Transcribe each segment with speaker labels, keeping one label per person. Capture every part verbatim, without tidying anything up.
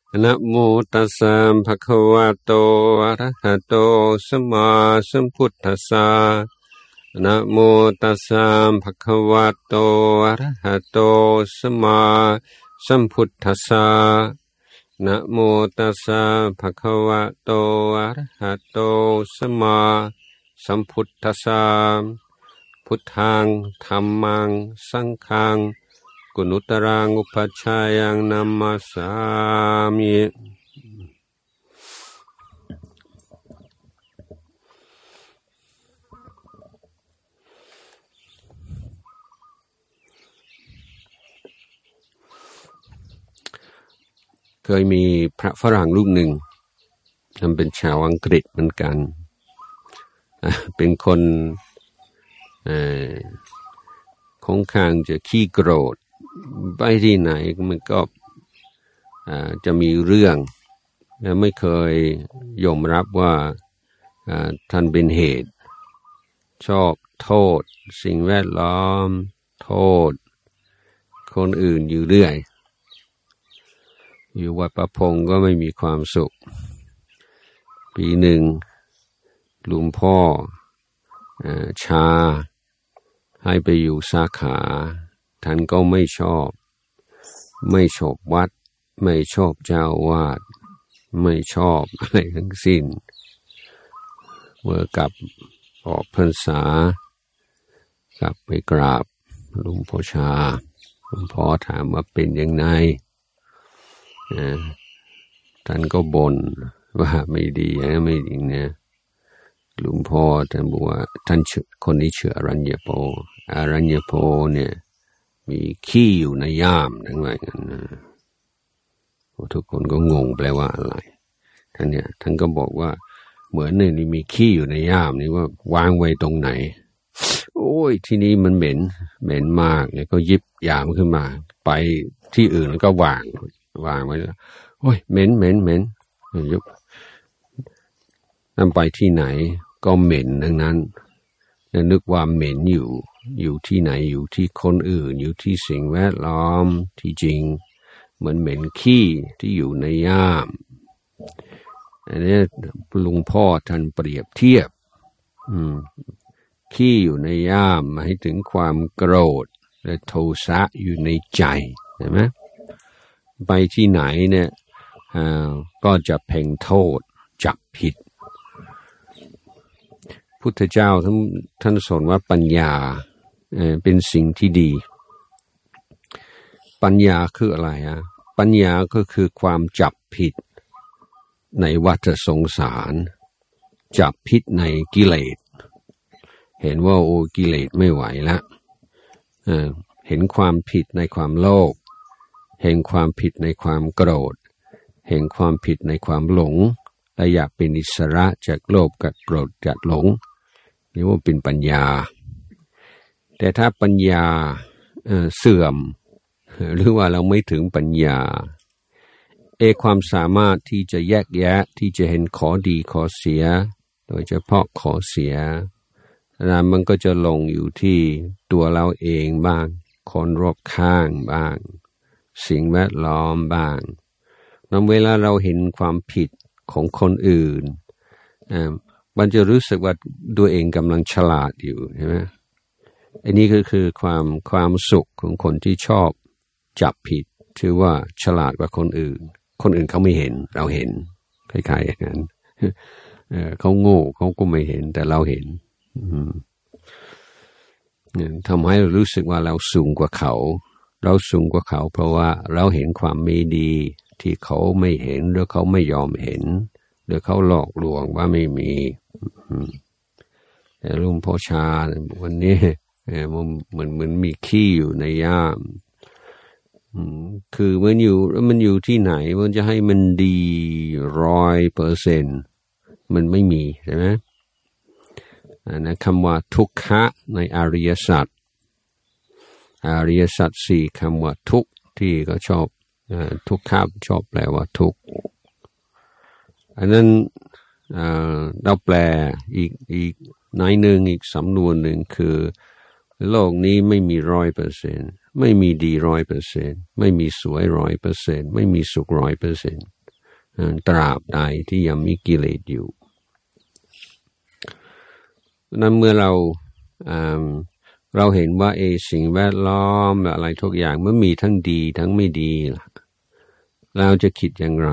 Speaker 1: นะโมตัสสะภะคะวะโตอะระหะโตสัมมาสัมพุทธัสสะนะโมตัสสะภะคะวะโตอะระหะโตสัมมาสัมพุทธัสสะนะโมตัสสะภะคะวะโตอะระหะโตสัมมาสัมพุทธัสสะพุทธังธัมมังสังฆังกุณุตรังอุปัชฌายังนัมมัสสามิเคยมีพระฝรั่งรูปหนึ่งทำเป็นชาวอังกฤษเหมือนกันเป็นคนค่อนข้างจะขี้โกรธไปที่ไหนมันก็จะมีเรื่องและไม่เคยยอมรับว่าท่านเป็นเหตุชอบโทษสิ่งแวดล้อมโทษคนอื่นอยู่เรื่อยอยู่วัดประพงก็ไม่มีความสุขปีหนึ่งหลวงพ่อชาให้ไปอยู่สาขาท่านก็ไม่ชอบไม่ชอบวัดไม่ชอบเจ้าวาดไม่ชอบอะไรทั้งสิ้นเมื่อกลับออกพรรษากลับไปกราบหลวงพ่อชาหลวงพ่อถามว่าเป็นยังไงท่านก็บ่นว่าไม่ดีนะไม่ดีนะหลวงพ่อท่านบอกว่าท่านคนนี้ชื่ออรัญญโปอรัญญโปเนี่ยมีขี้อยู่ในย่ามทั้งหลายกันนะทุกคนก็งงแปลว่าอะไรท่านเนี่ยท่านก็บอกว่าเหมือนเนี่ยนี่มีขี้อยู่ในย่ามนี่ว่าวางไว้ตรงไหนโอ้ยที่นี้มันเหม็นเหม็นมากเนี่ยก็ยิบยามขึ้นมาไปที่อื่นแล้วก็วางวางไว้แล้วโอ้ยเหม็นเหม็นเหม็นยุบนั่นไปที่ไหนก็เหม็นดังนั้นนึกว่าเหม็นอยู่อยู่ที่ไหนอยู่ที่คนอื่นอยู่ที่สิ่งแวดล้อมที่จริงเหมือนเหม็นขี้ที่อยู่ในย่ามอันนี้หลวงพ่อท่านเปรียบเทียบขี้อยู่ในย่ามหมายถึงความโกรธและโทสะอยู่ในใจเห็นไหมไปที่ไหนเนี่ยก็จะเพ่งโทษจับผิดพุทธเจ้าท่านท่านสอนว่าปัญญาเอ่อเป็นสิ่งที่ดีปัญญาคืออะไรอ่ะปัญญาก็คือความจับผิดในวัฏสงสารจับผิดในกิเลสเห็นว่าโอ้กิเลสไม่ไหวละเอ่อเห็นความผิดในความโลภเห็นความผิดในความโกรธเห็นความผิดในความหลงและอยากเป็นอิสระจากโลภกับโกรธจากหลงนี่ว่าเป็นปัญญาแต่ถ้าปัญญา เอ่อ เสื่อมหรือว่าเราไม่ถึงปัญญาเอความสามารถที่จะแยกแยะที่จะเห็นข้อดีข้อเสียโดยเฉพาะข้อเสียนั้นมันก็จะลงอยู่ที่ตัวเราเองบ้างคนรอบข้างบ้างสิ่งแวดล้อมบ้างนั้นเวลาเราเห็นความผิดของคนอื่นอ่ามันจะรู้สึกว่าตัวเองกำลังฉลาดอยู่ใช่ไหมอันนี้ก็คือความความสุขของคนที่ชอบจับผิดชื่อว่าฉลาดกว่าคนอื่นคนอื่นเขาไม่เห็นเราเห็นคล้ายๆอย่างนั้นเออเขาโง่เขาก็ไม่เห็นแต่เราเห็นทำให้เรารู้สึกว่าเราสูงกว่าเขาเราสูงกว่าเขาเพราะว่าเราเห็นความไม่ดีที่เขาไม่เห็นหรือเขาไม่ยอมเห็นหรือเขาหลอกลวงว่าไม่มีแต่หลวงพ่อชาวันนี้มันเหมือนเหมือนมีขี้อยู่ในย่ามคือมันอยู่มันอยู่ที่ไหนมันจะให้มันดีร้อยเปอร์เซ็นต์มันไม่มีใช่ไหมนะคำว่าทุกขะในอริยสัจอริยสัจสี่คำว่าทุกที่ก็ชอบทุกขะชอบแปลว่าทุกอันนั้นเราแปลอีกอีกในหนึ่งอีกสำนวนหนึ่งคือโลกนี้ไม่มีร้อยเปอร์เซ็นต์ไม่มีดีร้อยเปอร์เซ็นต์ไม่มีสวยร้อยเปอร์เซ็นต์ไม่มีสุขร้อยเปอร์เซ็นต์ตราบใดที่ยังมีกิเลสอยู่นั้นเมื่อเราเราเห็นว่าเอสิ่งแวดล้อมอะไรทุกอย่างมันมีทั้งดีทั้งไม่ดีเราจะคิดอย่างไร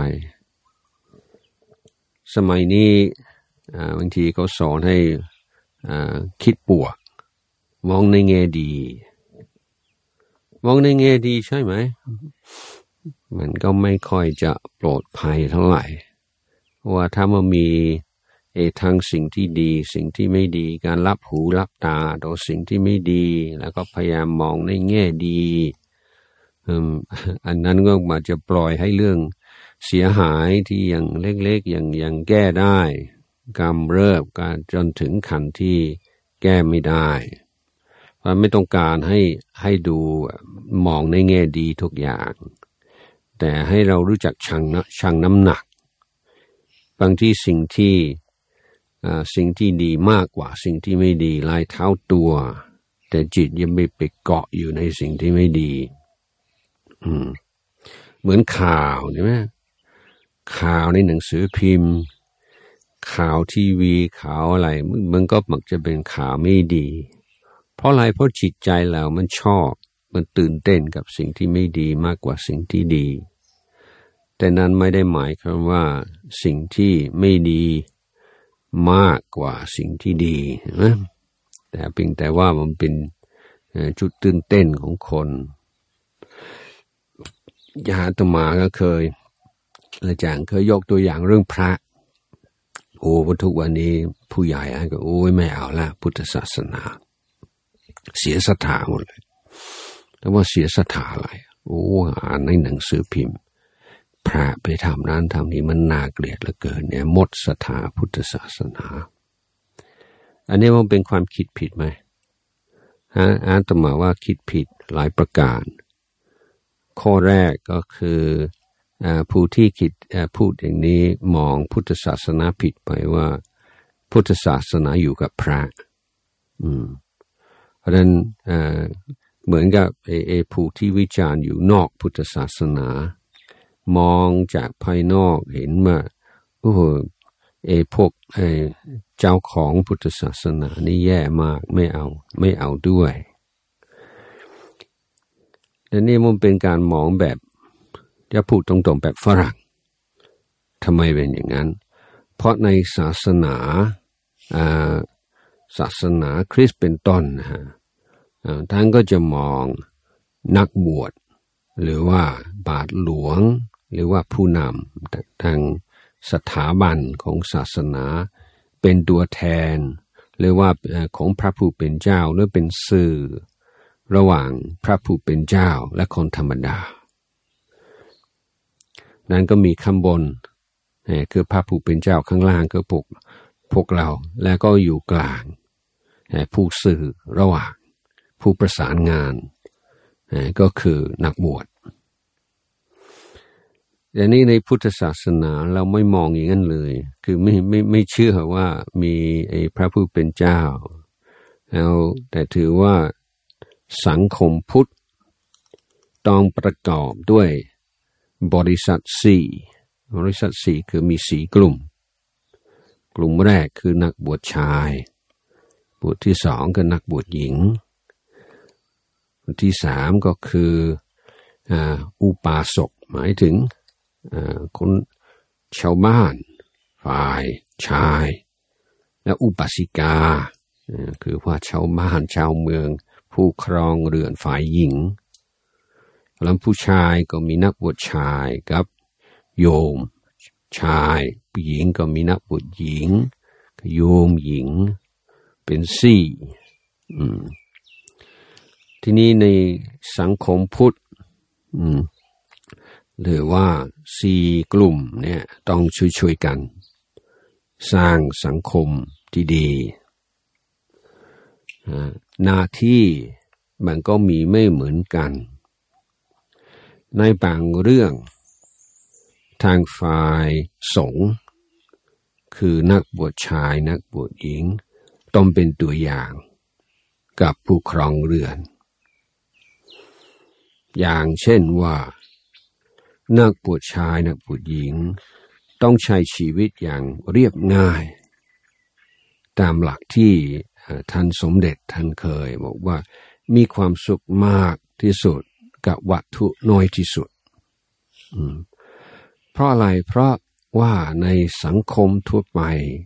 Speaker 1: สมัยนี้บางทีเขาสอนให้คิดบวกมองในแง่ดีมองในแง่ดีใช่ไหมมันก็ไม่ค่อยจะปลอดภัยเท่าไหร่ว่าถ้ามันมีเอทั้งสิ่งที่ดีสิ่งที่ไม่ดีการรับหูรับตาต่อสิ่งที่ไม่ดีแล้วก็พยายามมองในแง่ดีอันนั้นก็มาจะปล่อยให้เรื่องเสียหายที่ยังเล็กๆยังยังแก้ได้กำเริบการจนถึงขั้นที่แก้ไม่ได้เพราะไม่ต้องการให้ให้ดูมองในแง่ดีทุกอย่างแต่ให้เรารู้จักชั่งนะชั่งน้ำหนักบางที่สิ่งที่สิ่งที่ดีมากกว่าสิ่งที่ไม่ดีหลายเท่าตัวแต่จิตยังไม่ไปเกาะอยู่ในสิ่งที่ไม่ดีอืมเหมือนข่าวใช่ไหมข่าวในหนังสือพิมพ์ข่าวทีวีข่าวอะไรมันก็มักจะเป็นข่าวไม่ดีเพราะอะไรเพราะจิตใจเรามันชอบมันตื่นเต้นกับสิ่งที่ไม่ดีมากกว่าสิ่งที่ดีแต่นั้นไม่ได้หมายความว่าสิ่งที่ไม่ดีมากกว่าสิ่งที่ดีนะแต่เพียงแต่ว่ามันเป็นจุดตื่นเต้นของคนญาติมาก็เคยอาจารย์เคยยกตัวอย่างเรื่องพระโอ้ทุกวันนี้ผู้ใหญ่ก็โอ้ยไม่เอาละพุทธศาสนาเสียศรัทธาหมดเลยแต่ว่าเสียศรัทธาอะไรโอ้อ่านในหนังสือพิมพ์พระไปทำนั้นทำนี้มันน่าเกลียดเหลือเกินเนี่ยหมดศรัทธาพุทธศาสนาอันนี้มันเป็นความคิดผิดไหมฮะอาตมาว่าคิดผิดหลายประการข้อแรกก็คือผู้ที่คิดพูดอย่างนี้มองพุทธศาสนาผิดไปว่าพุทธศาสนาอยู่กับพระอืมเพราะฉะนั้นเหมือนกับเอเอผู้ที่วิจารณ์อยู่นอกพุทธศาสนามองจากภายนอกเห็นว่าโอ้โหเอพวกเอเจ้าของพุทธศาสนานี่แย่มากไม่เอาไม่เอาด้วยแต่นี่มันเป็นการมองแบบจะพูดตรงๆแบบฝรั่งทำไมเป็นอย่างนั้นเพราะในศาสนาศาสนาคริสต์เป็นต้นนะฮะท่านก็จะมองนักบวชหรือว่าบาทหลวงหรือว่าผู้นำทางสถาบันของศาสนาเป็นตัวแทนหรือว่าของพระผู้เป็นเจ้าหรือเป็นสื่อระหว่างพระผู้เป็นเจ้าและคนธรรมดานั้นก็มีข้างบนคือพระผู้เป็นเจ้าข้างล่างก็พวกพวกเราแล้วก็อยู่กลางผู้สื่อระหว่างผู้ประสานงานก็คือนักบวชแต่นี้ในพุทธศาสนาเราไม่มองอย่างนั้นเลยคือไม่ไม่ไม่เชื่อว่ามีไอ้พระผู้เป็นเจ้าแล้วแต่ถือว่าสังคมพุทธต้องประกอบด้วยบริษัทสี่บริษัทสี่คือมีสี่กลุ่มกลุ่มแรกคือนักบวชชายบวชที่สองคือนักบวชหญิงบวชที่สามก็คืออ่าอุปาสกหมายถึงอ่าคนชาวบ้านฝ่ายชายและอุปาสิกาคือว่าชาวบ้านชาวเมืองผู้ครองเรือนฝ่ายหญิงแล้วผู้ชายก็มีนักบวชชายกับโยมชายผู้หญิงก็มีนักบวชหญิงโยมหญิงเป็นสี่อืมทีนี้ในสังคมพุทธอืมหรือว่าสี่กลุ่มเนี่ยต้องช่วยๆกันสร้างสังคมที่ดีหน้าที่มันก็มีไม่เหมือนกันในบางเรื่องทางฝ่ายสงฆ์คือนักบวชชายนักบวชหญิงต้องเป็นตัวอย่างกับผู้ครองเรือนอย่างเช่นว่านักบวชชายนักบวชหญิงต้องใช้ชีวิตอย่างเรียบง่ายตามหลักที่ท่านสมเด็จท่านเคยบอกว่ามีความสุขมากที่สุดกับวัตถุน้อยที่สุดเพราะอะไรเพราะว่าในสังคมทั่วไป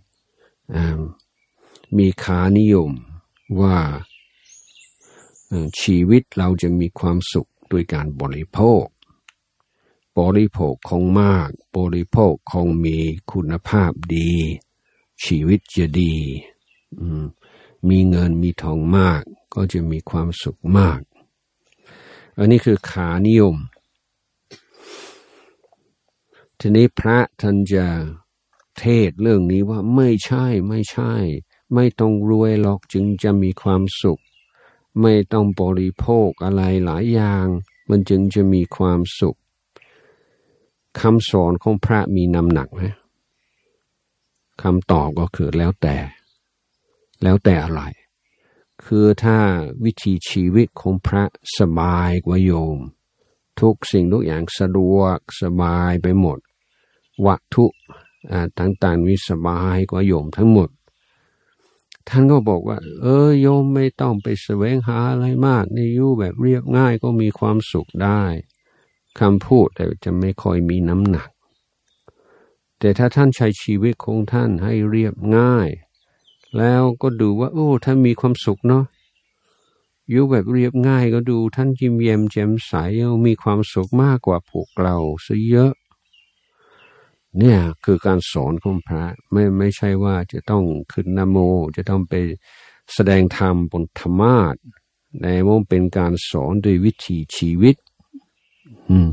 Speaker 1: มีค่านิยมว่าชีวิตเราจะมีความสุขด้วยการบริโภคบริโภคของมากบริโภคของมีคุณภาพดีชีวิตจะดีมีเงินมีทองมากก็จะมีความสุขมากอันนี้คือค่านิยมทีนี้พระท่านจะเทศเรื่องนี้ว่าไม่ใช่ไม่ใช่ไม่ต้องรวยหรอกจึงจะมีความสุขไม่ต้องบริโภคอะไรหลายอย่างมันจึงจะมีความสุขคำสอนของพระมีน้ำหนักไหมคำตอบก็คือแล้วแต่แล้วแต่อะไรคือถ้าวิถีชีวิตของพระสบายกว่าโยมทุกสิ่งทุกอย่างสะดวกสบายไปหมดวัตถุต่างๆมีสบายกว่าโยมทั้งหมดท่านก็บอกว่าเออโยมไม่ต้องไปแสวงหาอะไรมากในอยู่แบบเรียบง่ายก็มีความสุขได้คำพูดแต่จะไม่ค่อยมีน้ำหนักแต่ถ้าท่านใช้ชีวิตของท่านให้เรียบง่ายแล้วก็ดูว่าโอ้ท่านมีความสุขเนาะอยู่แบบเรียบง่ายก็ดูท่านยิ้มแย้มแจ่มใสมีความสุขมากกว่าพวกเราซะเยอะเนี่ยคือการสอนของพระไม่ไม่ใช่ว่าจะต้องขึ้นนะโมจะต้องไปแสดงธรรมบนธรรมาสน์แต่มันเป็นการสอนโดยวิถีชีวิตอืม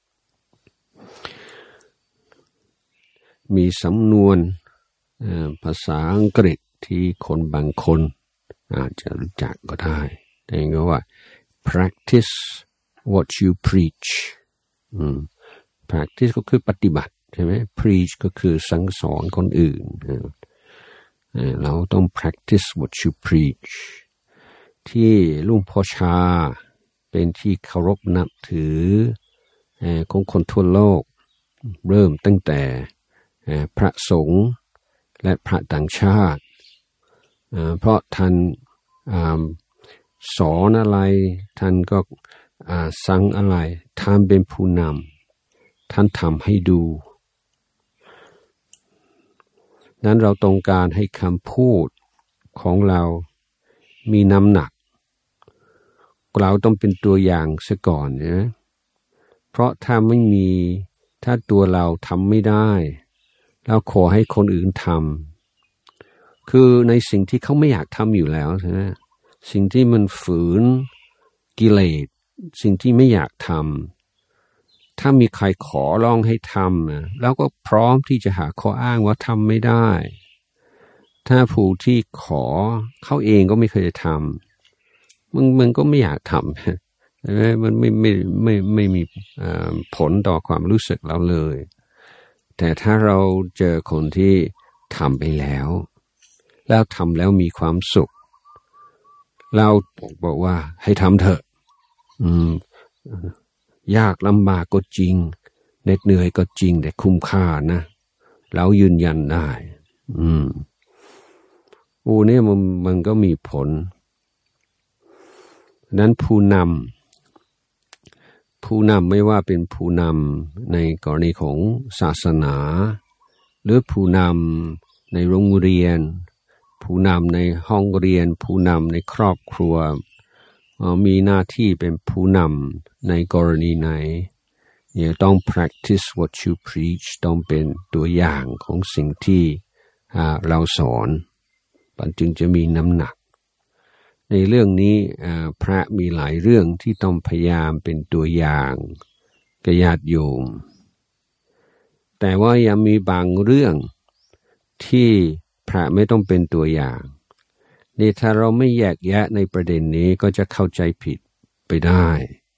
Speaker 1: มีสำนวนภาษาอังกฤษที่คนบางคนอาจจะรู้จักก็ได้แต่ก็ว่า practice what you preach อืม practice ก็คือปฏิบัติใช่ไหม preach ก็คือสั่งสอนคนอื่นเราต้อง practice what you preach ที่ลุงพ่อชาเป็นที่เคารพนับถือของคนทั่วโลกเริ่มตั้งแต่พระสงฆ์และพระต่างชาติเพราะท่านสอนอะไรท่านก็สั่งอะไรท่านเป็นผู้นำท่านทำให้ดูนั้นเราต้องการให้คำพูดของเรามีน้ำหนักเราต้องเป็นตัวอย่างซะก่อนนะเพราะถ้าไม่มีถ้าตัวเราทำไม่ได้แล้วขอให้คนอื่นทำคือในสิ่งที่เขาไม่อยากทำอยู่แล้วใช่ไหมสิ่งที่มันฝืนกิเลสสิ่งที่ไม่อยากทำถ้ามีใครขอร้องให้ทำนะแล้วก็พร้อมที่จะหาข้ออ้างว่าทำไม่ได้ถ้าผู้ที่ขอเขาเองก็ไม่เคยทำมึงมึงก็ไม่อยากทำใช่ไหมมันไม่ไม่ไม่ไม่มีผลต่อความรู้สึกเราเลยแต่ถ้าเราเจอคนที่ทำไปแล้วแล้วทำแล้วมีความสุขเราบอกว่าให้ทำเถอะอืมยากลำบากก็จริงเหน็ดเหนื่อยก็จริงแต่คุ้มค่านะเรายืนยันได้อืมโอ้เนี่ยมันมันก็มีผลนั้นผู้นำผู้นำไม่ว่าเป็นผู้นำในกรณีของศาสนาหรือผู้นำในโรงเรียนผู้นำในห้องเรียนผู้นำในครอบครัวมีหน้าที่เป็นผู้นำในกรณีไหนเนี่ยต้อง practice what you preach ต้องเป็นตัวอย่างของสิ่งที่เราสอนมันจึงจะมีน้ำหนักในเรื่องนี้พระมีหลายเรื่องที่ต้องพยายามเป็นตัวอย่างกับญาติโยมแต่ว่ายังมีบางเรื่องที่พระไม่ต้องเป็นตัวอย่างนี่ถ้าเราไม่แยกแยะในประเด็นนี้ก็จะเข้าใจผิดไปได้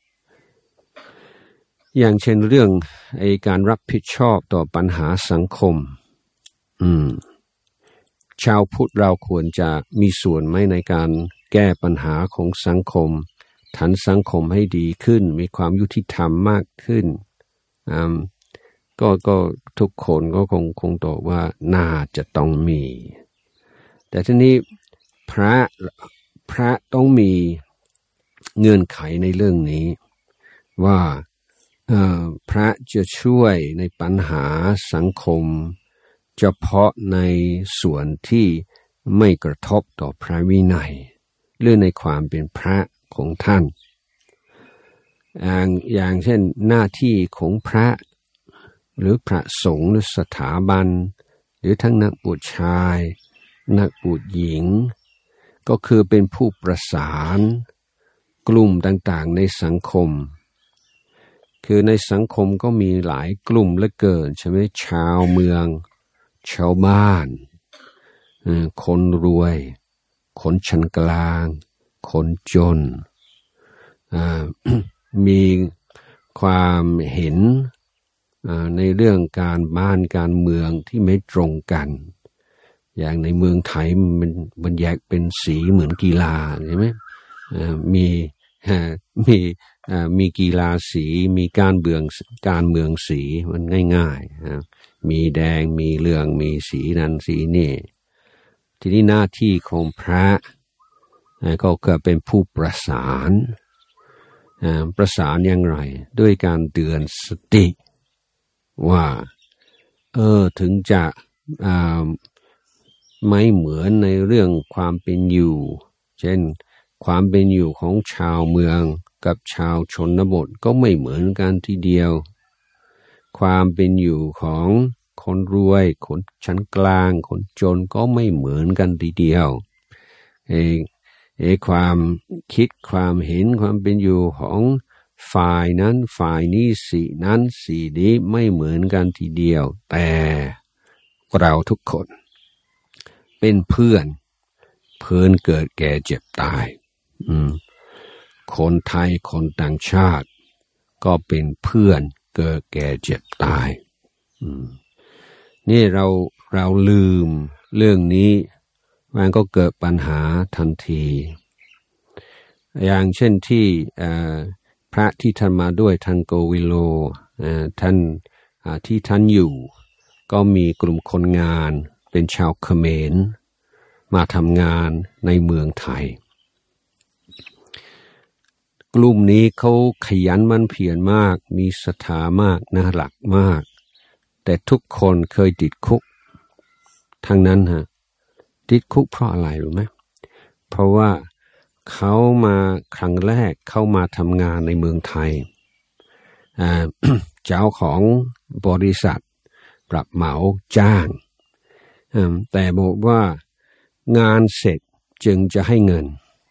Speaker 1: อย่างเช่นเรื่องไอ้การรับผิดชอบต่อปัญหาสังคมอืมชาวพุทธเราควรจะมีส่วนไหมในการแก้ปัญหาของสังคมทันสังคมให้ดีขึ้นมีความยุติธรรมมากขึ้นก็ก็ทุกคนก็คงคงตอบว่าน่าจะต้องมีแต่ทีนี้พระพระต้องมีเงื่อนไขในเรื่องนี้ว่าพระจะช่วยในปัญหาสังคมเฉพาะในส่วนที่ไม่กระทบต่อพระวินัยหรือในความเป็นพระของท่านอย่างอย่างเช่นหน้าที่ของพระหรือพระสงฆ์หรือสถาบันหรือทั้งนักบวชชายนักบวชหญิงก็คือเป็นผู้ประสานกลุ่มต่างๆในสังคมคือในสังคมก็มีหลายกลุ่มเหลือเกินใช่ไหมชาวเมืองชาวบ้านคนรวยคนชั้นกลางคนจน มีความเห็นในเรื่องการบ้านการเมืองที่ไม่ตรงกันอย่างในเมืองไทยมันมันแยกเป็นสีเหมือนกีฬาใช่ไหมมีมีมีกีฬาสีมีการเมืองการเมืองสีมันง่ายๆมีแดงมีเหลืองมีสีนั้นสีนี่ทีนี้หน้าที่ของพระก็คือเป็นผู้ประสานประสานอย่างไรด้วยการเตือนสติว่าเออถึงจะไม่เหมือนในเรื่องความเป็นอยู่เช่นความเป็นอยู่ของชาวเมืองกับชาวชนบทก็ไม่เหมือนกันทีเดียวความเป็นอยู่ของคนรวยคนชั้นกลางคนจนก็ไม่เหมือนกันทีเดียวเอเอความคิดความเห็นความเป็นอยู่ของฝ่ายนั้นฝ่ายนี้สีนั้นสีนี้ไม่เหมือนกันทีเดียวแต่เราทุกคนเป็นเพื่อนเพื่อนเกิดแก่เจ็บตายอืมคนไทยคนต่างชาติก็เป็นเพื่อนเกิดแก่เจ็บตายอืมนี่เราเราลืมเรื่องนี้มันก็เกิดปัญหาทันทีอย่างเช่นที่พระที่ท่านมาด้วยท่านโกวิโลท่านที่ท่านอยู่ก็มีกลุ่มคนงานเป็นชาวเขมรมาทำงานในเมืองไทยกลุ่มนี้เขาขยันหมั่นเพียรมากมีศรัทธามากน่ารักมากแต่ทุกคนเคยติดคุกทั้งนั้นฮะติดคุกเพราะอะไรรู้ไหมเพราะว่าเขามาครั้งแรกเข้ามาทำงานในเมืองไทย เจ้าของบริษัทปรับเหมาจ้างแต่บอกว่างานเสร็จจึงจะให้เงิน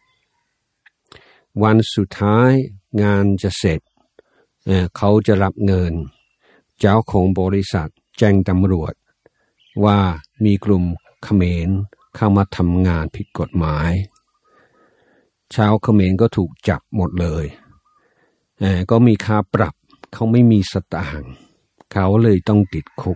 Speaker 1: วันสุดท้ายงานจะเสร็จเขาจะรับเงินเจ้าของบริษัทแจ้งตำรวจว่ามีกลุ่มเขมรเข้ามาทำงานผิดกฎหมายชาวเขมรก็ถูกจับหมดเลยก็มีค่าปรับเขาไม่มีสตางค์เขาเลยต้องติดคุก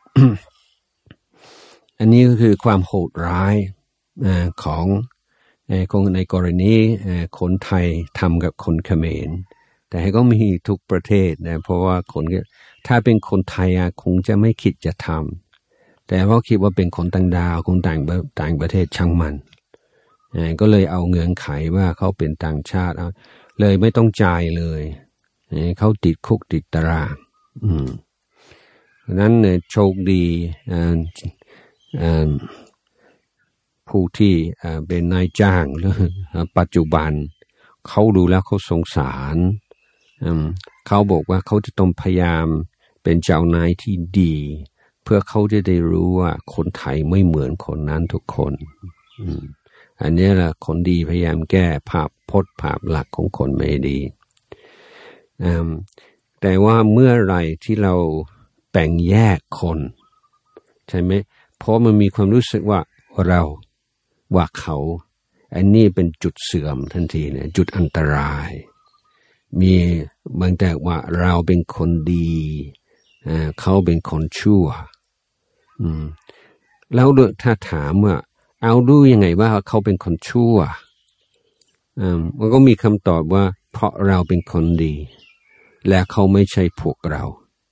Speaker 1: อันนี้ก็คือความโหดร้ายของในกรณีคนไทยทำกับคนเขมรแต่ก็มีทุกประเทศนะเพราะว่าคนถ้าเป็นคนไทยคงจะไม่คิดจะทำแต่เพราะคิดว่าเป็นคนต่างดาวคนต่างต่างประเทศช่างมันก็เลยเอาเงื่อนไขว่าเขาเป็นต่างชาติเลยไม่ต้องจ่ายเลยเขาติดคุกติดตารางอืมนั้นเนี่ยโชคดีผู้ที่เป็นนายจ้างหรือปัจจุบันเขาดูแล้วเขาสงสารเขาบอกว่าเขาจะต้องพยายามเป็นเจ้านายที่ดีเพื่อเขาจะได้รู้ว่าคนไทยไม่เหมือนคนนั้นทุกคนอันนี้แหละคนดีพยายามแก้ภาพพจน์ภาพหลักของคนไม่ดีแต่ว่าเมื่อไหร่ที่เราแบ่งแยกคนใช่ไหมเพราะมันมีความรู้สึกว่าเราว่าเขาอันนี้เป็นจุดเสื่อมทันทีเนี่ยจุดอันตรายมีบางแต่ว่าเราเป็นคนดีเขาเป็นคนชั่วแล้วถ้าถามว่าเอาดูยังไงว่าเขาเป็นคนชั่วมันก็มีคำตอบว่าเพราะเราเป็นคนดีและเขาไม่ใช่พวกเรา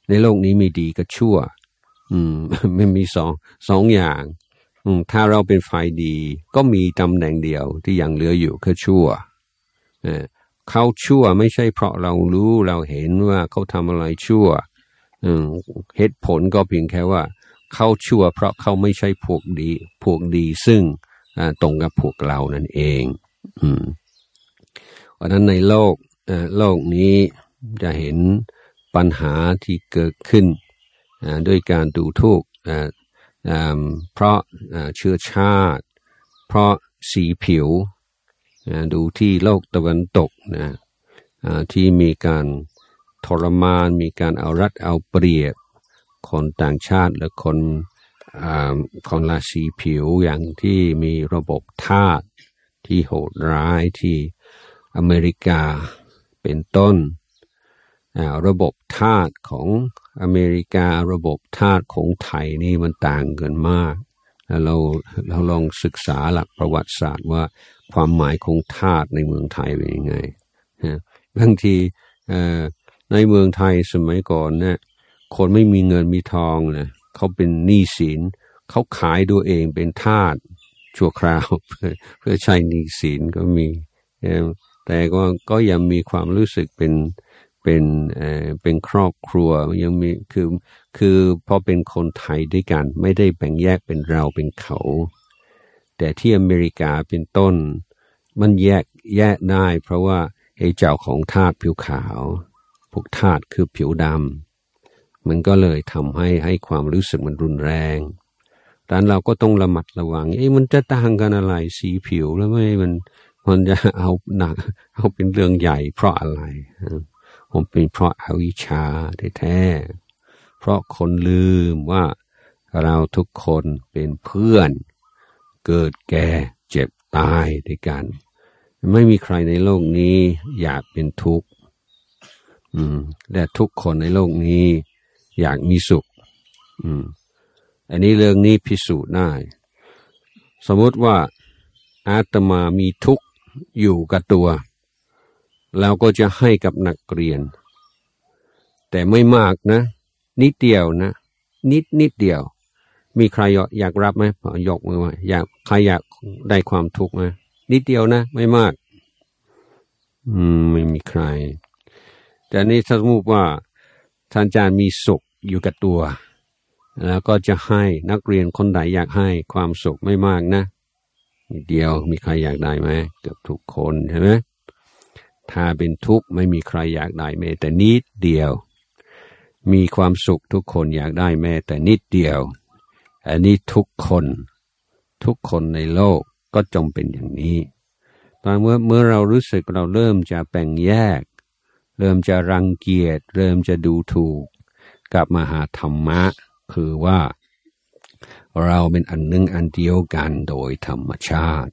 Speaker 1: ในโลกนี้มีดีกับชั่วอืมไม่มีสองสองอย่างอืมถ้าเราเป็นฝ่ายดีก็มีตำแหน่งเดียวที่ยังเหลืออยู่คือชั่วเออเขาชั่วไม่ใช่เพราะเรารู้เราเห็นว่าเขาทำอะไรชั่วอืมเหตุผลก็เพียงแค่ว่าเขาชั่วเพราะเขาไม่ใช่พวกดีพวกดีซึ่งอ่าตรงกับพวกเรานั่นเองอืมเพราะนั้นในโลกเอ่อโลกนี้จะเห็นปัญหาที่เกิดขึ้นอ่าด้วยการดูถูกอ่าอ่าเพราะอ่าเชื้อชาติเพราะสีผิวดูที่โลกตะวันตกนะที่มีการทรมานมีการเอารัดเอาเปรียบคนต่างชาติและคนคนราศีผิวอย่างที่มีระบบทาสที่โหดร้ายที่อเมริกาเป็นต้นระบบทาสของอเมริการะบบทาสของไทยนี่มันต่างกันมากเราเราลองศึกษาหลักประวัติศาสตร์ว่าความหมายของทาสในเมืองไทยเป็นยังไงบางทีในเมืองไทยสมัยก่อนเนี่ยคนไม่มีเงินมีทองนะเขาเป็นหนี้สินเขาขายตัวเองเป็นทาสชั่วคราวเพื่อเพื่อใช้หนี้สินก็มีแต่ก็ก็ยังมีความรู้สึกเป็นเป็นเอ่อเป็นครอบครัวยังมีคือคือพอเป็นคนไทยด้วยกันไม่ได้แบ่งแยกเป็นเราเป็นเขาแต่ที่อเมริกาเป็นต้นมันแยกแยกได้เพราะว่าไอ้เจ้าของทาสผิวขาวพวกทาสคือผิวดำมันก็เลยทำให้ให้ความรู้สึกมันรุนแรงดังนั้นเราก็ต้องระมัดระวังเอ้มันจะต่างกันอะไรสีผิวแล้วไม่มันมันจะเอาหนักเอาเป็นเรื่องใหญ่เพราะอะไรผมเป็นเพราะอวิชชาแท้ๆเพราะคนลืมว่าเราทุกคนเป็นเพื่อนเกิดแก่เจ็บตายด้วยกันไม่มีใครในโลกนี้อยากเป็นทุกข์อืมและทุกคนในโลกนี้อยากมีสุขอืมอันนี้เรื่องนี้พิสูจน์ได้สมมติว่าอาตมามีทุกข์อยู่กับตัวเราก็จะให้กับนักเรียนแต่ไม่มากนะนิดเดียวนะนิดนิดเดียวมีใครอยากรับไหมยกมือไว้อยากใครอยากได้ความทุกข์ไหมนิดเดียวนะไม่มากอืมไม่มีใครแต่นี่สมมติว่าท่านอาจารย์มีสุขอยู่กับตัวแล้วก็จะให้นักเรียนคนใดอยากให้ความสุขไม่มากนะนิดเดียวมีใครอยากได้ไหมเกือบทุกคนใช่ไหมถ้าเป็นทุกข์ไม่มีใครอยากได้แม้แต่นิดเดียวมีความสุขทุกคนอยากได้แม้แต่นิดเดียวอันนี้ทุกคนทุกคนในโลกก็จงเป็นอย่างนี้ตอนเมื่อเมื่อเรารู้สึกเราเริ่มจะแบ่งแยกเริ่มจะรังเกียจเริ่มจะดูถูกกับมหาธรรมะคือว่าเราเป็นอันหนึ่งอันเดียวกันโดยธรรมชาติ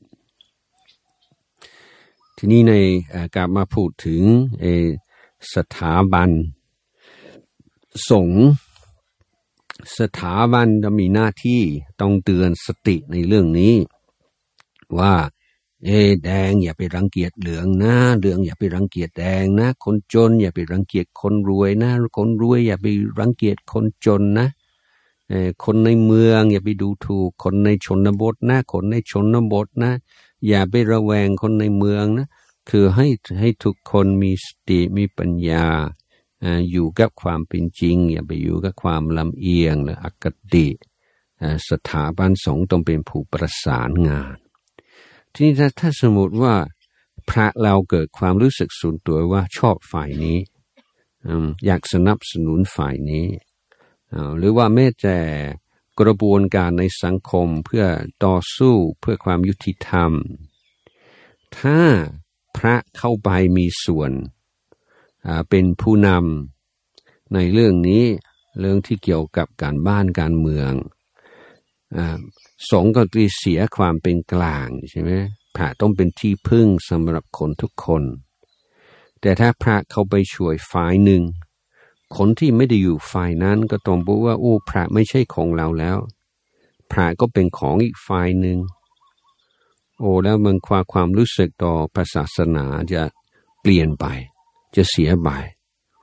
Speaker 1: ทีนี้ในกลับมาพูดถึงสถาบันสงฆ์สถาบันจะมีหน้าที่ต้องเตือนสติในเรื่องนี้ว่าเอแดงอย่าไปรังเกียจเหลืองนะเหลืองอย่าไปรังเกียจแดงนะคนจนอย่าไปรังเกียจคนรวยนะคนรวยอย่าไปรังเกียจคนจนนะเออคนในเมืองอย่าไปดูถูกคนในชนบทนะคนในชนบทนะอย่าไประแวงคนในเมืองนะคือให้ให้ทุกคนมีสติมีปัญญาอยู่กับความเป็นจริงอย่าไปอยู่กับความลำเอียงหรืออคติสถาบันสงฆ์ต้องเป็นผู้ประสานงานทีนี้ถ้าถ้าสมมติว่าพระเราเกิดความรู้สึกส่วนตัวว่าชอบฝ่ายนี้อยากสนับสนุนฝ่ายนี้หรือว่าแม้แต่กระบวนการในสังคมเพื่อต่อสู้เพื่อความยุติธรรมถ้าพระเข้าไปมีส่วนเป็นผู้นำในเรื่องนี้เรื่องที่เกี่ยวกับการบ้านการเมืองสงฆ์ก็ตีเสียความเป็นกลางใช่ไหมพระต้องเป็นที่พึ่งสำหรับคนทุกคนแต่ถ้าพระเข้าไปช่วยฝ่ายหนึ่งคนที่ไม่ได้อยู่ฝ่ายนั้นก็ต้องบอกว่าโอ้พระไม่ใช่ของเราแล้วพระก็เป็นของอีกฝ่ายหนึ่งโอ้แล้วมันความความรู้สึกต่อศาสนาจะเปลี่ยนไปจะเสียไป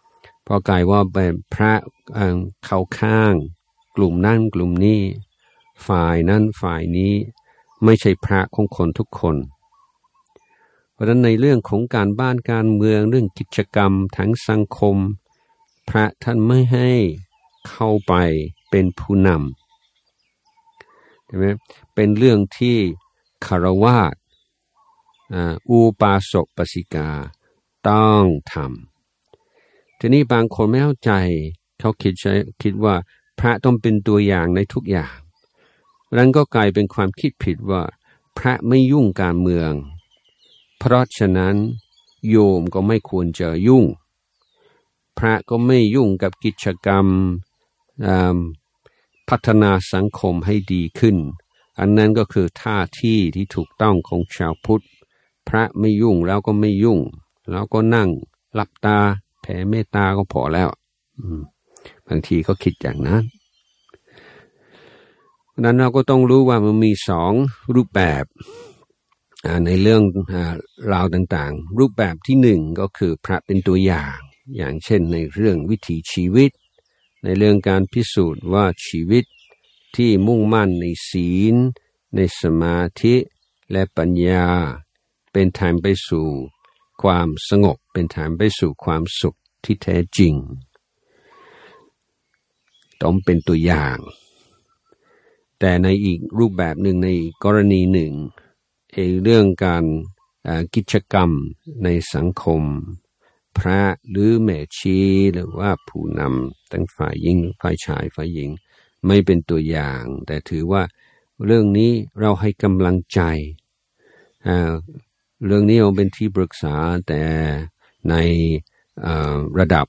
Speaker 1: พอกลายว่าเป็นพระเข้าข้างกลุ่มนั่นกลุ่มนี้ฝ่ายนั้นฝ่ายนี้ไม่ใช่พระของคนทุกคนเพราะฉะนั้นในเรื่องของการบ้านการเมืองเรื่องกิจกรรมทางสังคมพระท่านไม่ให้เข้าไปเป็นผู้นำใช่ไหมเป็นเรื่องที่คฤหัสถ์อุปาสกอุปาสิกาต้องทำทีนี้บางคนไม่เข้าใจเขาคิดใช้คิดว่าพระต้องเป็นตัวอย่างในทุกอย่างนั้นก็กลายเป็นความคิดผิดว่าพระไม่ยุ่งการเมืองเพราะฉะนั้นโยมก็ไม่ควรจะยุ่งพระก็ไม่ยุ่งกับกิจกรรมพัฒนาสังคมให้ดีขึ้นอันนั้นก็คือท่าที่ที่ถูกต้องของชาวพุทธพระไม่ยุ่งแล้วก็ไม่ยุ่งแล้วก็นั่งหลับตาแผ่เมตตาก็พอแล้วบางทีก็คิดอย่างนั้นเพราะนั้นเราก็ต้องรู้ว่ามันมีสองรูปแบบในเรื่องราวต่างๆรูปแบบที่หนึ่งก็คือพระเป็นตัวอย่างอย่างเช่นในเรื่องวิถีชีวิตในเรื่องการพิสูจน์ว่าชีวิตที่มุ่งมั่นในศีลในสมาธิและปัญญาเป็นทางไปสู่ความสงบเป็นทางไปสู่ความสุขที่แท้จริงต้องเป็นตัวอย่างแต่ในอีกรูปแบบหนึ่งในกรณีหนึ่งเอเรื่องการกิจกรรมในสังคมพระหรือแม่ชีหรือว่าผู้นำทั้งฝ่ายหญิงฝ่ายชายฝ่ายหญิงไม่เป็นตัวอย่างแต่ถือว่าเรื่องนี้เราให้กำลังใจเรื่องนี้เราเป็นที่ปรึกษาแต่ในระดับ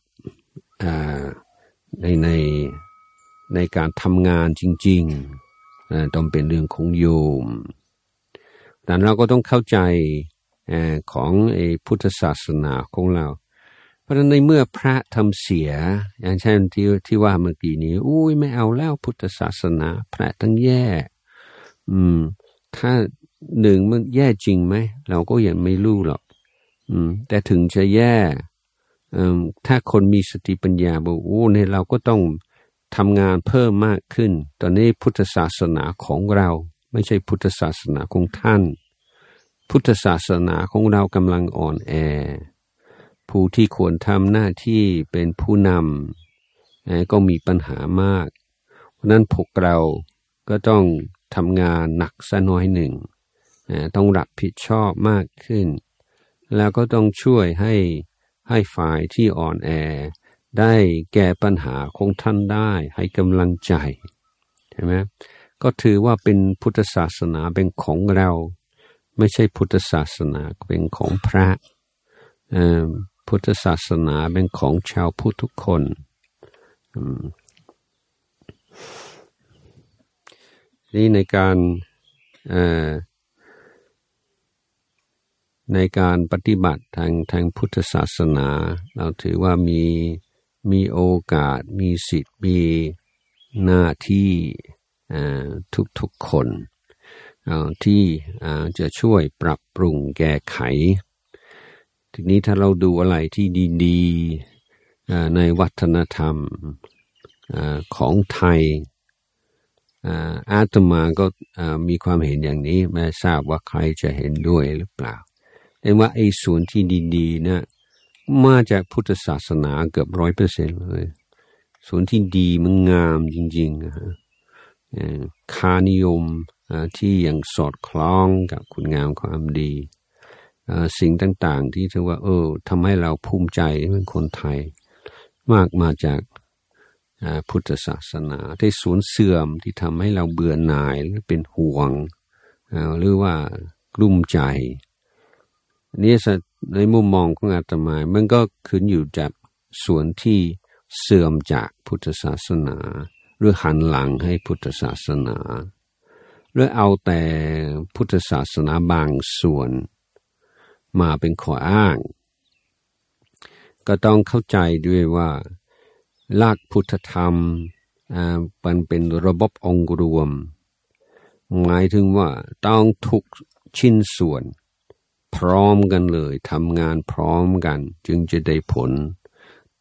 Speaker 1: ในในในการทำงานจริงๆต้องเป็นเรื่องของโยมแต่เราก็ต้องเข้าใจของพุทธศาสนาของเราเพราะฉะนั้นในเมื่อพระทำเสียอย่างเช่นที่ที่ว่าเมื่อกี้นี้อุ้ยไม่เอาแล้วพุทธศาสนาพระทั้งแย่อืมถ้าหนึ่งมันแย่จริงไหมเราก็ยังไม่รู้หรอกอืมแต่ถึงจะแย่อืมถ้าคนมีสติปัญญาบอกโอ้เนี่ยเราก็ต้องทำงานเพิ่มมากขึ้นตอนนี้พุทธศาสนาของเราไม่ใช่พุทธศาสนาของท่านพุทธศาสนาของเรากำลังอ่อนแอผู้ที่ควรทำหน้าที่เป็นผู้นำก็มีปัญหามากเพราะนั้นพวกเราก็ต้องทำงานหนักสักน้อยหนึ่งต้องรับผิดชอบมากขึ้นแล้วก็ต้องช่วยให้ให้ฝ่ายที่อ่อนแอได้แก้ปัญหาของท่านได้ให้กำลังใจใช่ไหมก็ถือว่าเป็นพุทธศาสนาเป็นของเราไม่ใช่พุทธศาสนาเป็นของพระพุทธศาสนาเป็นของชาวพุทธทุกคนนี่ในการในการปฏิบัติทางทางพุทธศาสนาเราถือว่ามีมีโอกาสมีสิทธิ์มีหน้าที่ทุกๆคนที่จะช่วยปรับปรุงแก้ไขทีนี้ถ้าเราดูอะไรที่ดีๆในวัฒนธรรมของไทยอาตมาก็มีความเห็นอย่างนี้ไม่ทราบว่าใครจะเห็นด้วยหรือเปล่าแต่ว่าไอ้ส่วนที่ดีๆนะมาจากพุทธศาสนาเกือบร้อยเปอร์เซ็นต์เลยส่วนที่ดีมันงามจริงๆนะฮะค่านิยมที่ยังสอดคล้องกับคุณงามความดีสิ่งต่างๆที่ถือว่าเออทำให้เราภูมิใจเป็นคนไทยมากมาจากพุทธศาสนาที่สูญเสื่อมที่ทำให้เราเบื่อหน่ายหรือเป็นห่วงหรือว่ากลุ้มใจนี่ในมุมมองของอาตมามันก็ขึ้นอยู่จากส่วนที่เสื่อมจากพุทธศาสนาหรือหันหลังให้พุทธศาสนาหรือเอาแต่พุทธศาสนาบางส่วนมาเป็นข้ออ้างก็ต้องเข้าใจด้วยว่าหลักพุทธธรรมมันเป็นระบบองค์รวมหมายถึงว่าต้องทุกชิ้นส่วนพร้อมกันเลยทำงานพร้อมกันจึงจะได้ผล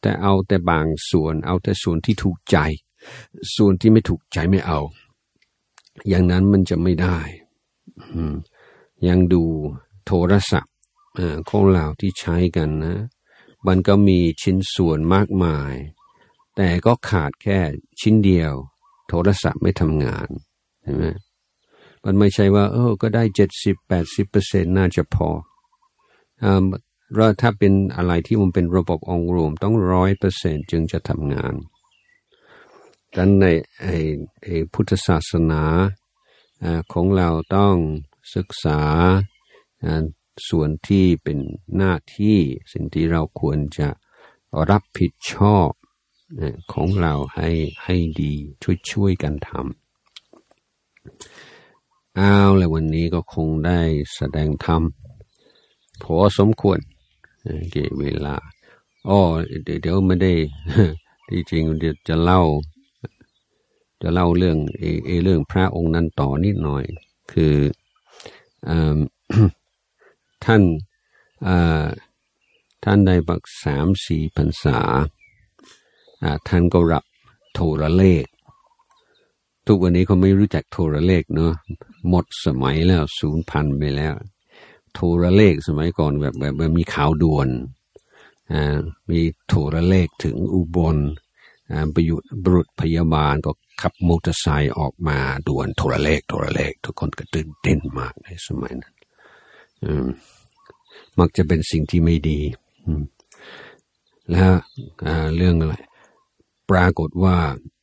Speaker 1: แต่เอาแต่บางส่วนเอาแต่ส่วนที่ถูกใจส่วนที่ไม่ถูกใจไม่เอาอย่างนั้นมันจะไม่ได้ยังดูโทรศัพท์ของเราที่ใช้กันนะมันก็มีชิ้นส่วนมากมายแต่ก็ขาดแค่ชิ้นเดียวโทรศัพท์ไม่ทำงานเห็นไหมมันไม่ใช่ว่าเออก็ได้เจ็ดสิบแปดสิบเปอร์เซ็นต์น่าจะพออ่าแล้วถ้าเป็นอะไรที่มันเป็นระบบองค์รวมต้องร้อยเปอร์เซ็นต์จึงจะทำงานดังในไอ้ไอ้พุทธศาสนาอ่าของเราต้องศึกษาอ่าส่วนที่เป็นหน้าที่สิ่งที่เราควรจะรับผิดชอบของเราให้ให้ดีช่วยๆกันทำเอาเลยวันนี้ก็คงได้แสดงธรรมพอสมควรเกี่ยวเวลาอ้อเดี๋ยวเดี๋ยวไม่ได้ที่จริงเดี๋ยวจะเล่าจะเล่าเรื่องเอเอเรื่องพระองค์นั้นต่อนิดหน่อยคืออ่า ท่านอ่าท่านได้บักสามสี่พรรษาอ่าท่านก็รับโทรเลขทุกวันนี้เขาไม่รู้จักโทรเลขเนาะหมดสมัยแล้วสูญพันธุ์ไปแล้วโทรเลขสมัยก่อนแบบแบบแบบมีข่าวด่วนอ่ามีโทรเลขถึงอุบลอ่าประยุทธ์บุรุษพยาบาลก็ขับมอเตอร์ไซค์ออกมาด่วนโทรเลขโทรเลขทุกคนก็ตื่นเต้นมากในสมัยนั้นอืมมักจะเป็นสิ่งที่ไม่ดีแล้วเรื่องอะไรปรากฏว่า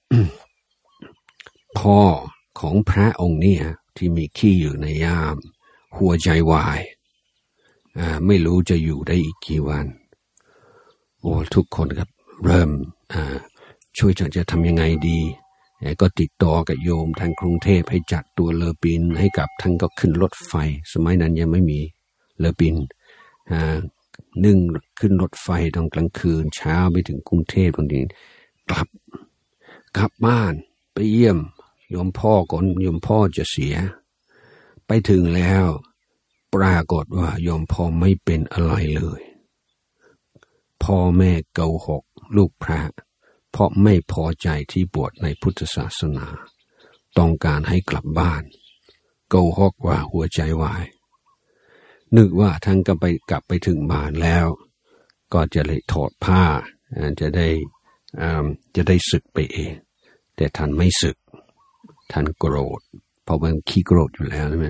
Speaker 1: พ่อของพระองค์เนี่ยที่มีขี้อยู่ในย่ามหัวใจวายไม่รู้จะอยู่ได้อีกกี่วันโอ้ทุกคนครับเริ่มช่วยจะจะทำยังไงดีก็ติดต่อกับโยมทางกรุงเทพให้จัดตัวเรือบินให้กับท่านก็ขึ้นรถไฟสมัยนั้นยังไม่มีเรือบินนึ่งขึ้นรถไฟตอนกลางคืนเช้าไปถึงกรุงเทพตรงนี้กลับกลับบ้านไปเยี่ยมโยมพ่อก่อนโยมพ่อจะเสียไปถึงแล้วปรากฏว่าโยมพ่อไม่เป็นอะไรเลยพ่อแม่โกหกลูกพระเพราะไม่พอใจที่บวชในพุทธศาสนาต้องการให้กลับบ้านโกหกว่าหัวใจวายนึกว่าท่านก็ไปกลับไปถึงบ้านแล้วก็จะเลยถอดผ้าจะได้จะได้สึกไปเองแต่ท่านไม่สึกท่านโกรธเพราะมันขี้โกรธอยู่แล้วใช่ไหม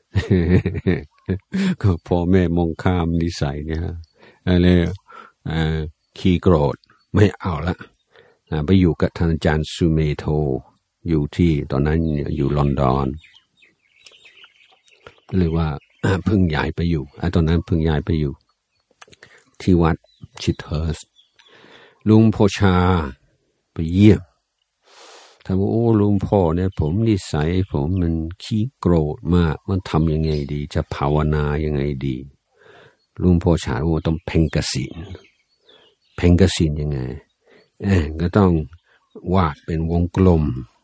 Speaker 1: ก็พ่อแม่มองข้ามนิสัยเนี่ยอะไรขี้โกรธไม่เอาละไปอยู่กับท่านอาจารย์สุเมโธอยู่ที่ตอนนั้นอยู่ลอนดอนเรียกว่าเพิ่งย้ายไปอยู่ตอนนั้นเพิ่งย้ายไปอยู่ที่วัดชิดเฮิร์สลุงพ่อชาไปเยี่ยมถามว่าโอ้ลุงพ่อเนี่ยผมนิสัยผมมันขี้โกรธมากมันทำยังไงดีจะภาวนายังไงดีลุงพ่อชาว่าต้องเพ่งกสิณเพ่งกสิณยังไงเออก็ต้องวาดเป็นวงกลม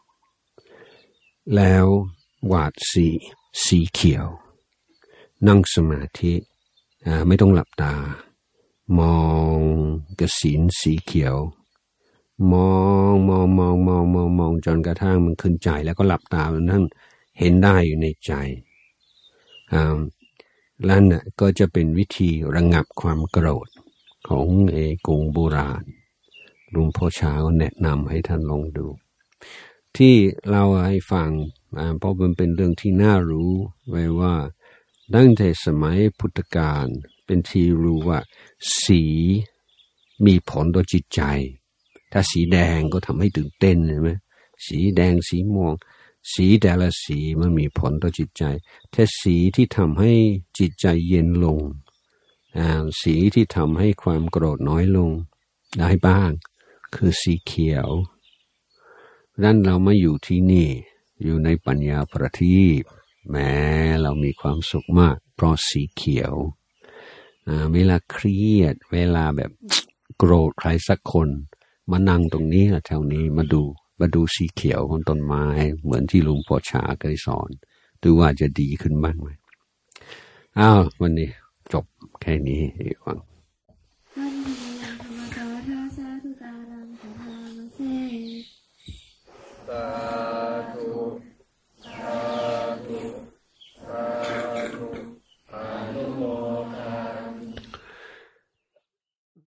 Speaker 1: แล้ววาดสีสีเขียวนั่งสมาธิอ่าไม่ต้องหลับตามองกสิณสีเขียวมองมองมองมองมองมองจนกระทั่งมันขึ้นใจแล้วก็หลับตาแล้วนั่นเห็นได้อยู่ในใจอ่าแล้วน่ะก็จะเป็นวิธีระงับความโกรธของเอกรุงโบราณลุงพ่อชาก็แนะนำให้ท่านลองดูที่เราให้ฟังเพราะมันเป็นเรื่องที่น่ารู้ไว้ว่าตั้งแต่สมัยพุทธกาลเป็นที่รู้ว่าสีมีผลต่อจิตใจถ้าสีแดงก็ทำให้ตื่นเต้นใช่ไหมสีแดงสีม่วงสีแต่ละสีมันมีผลต่อจิตใจแต่สีที่ทำให้จิตใจเย็นลงสีที่ทำให้ความโกรธน้อยลงได้บ้างคือสีเขียวดังนั้นเรามาอยู่ที่นี่อยู่ในปัญญาประทีปแม้เรามีความสุขมากเพราะสีเขียวเวลาเครียดเวลาแบบโกรธใครสักคนมานั่งตรงนี้แถวนี้มาดูมาดูสีเขียวของต้นไม้เหมือนที่ลุงพ่อชาเคยสอนดูว่าจะดีขึ้นบ้างไหมอ้าววันนี้จบแค่นี้เอง
Speaker 2: ตา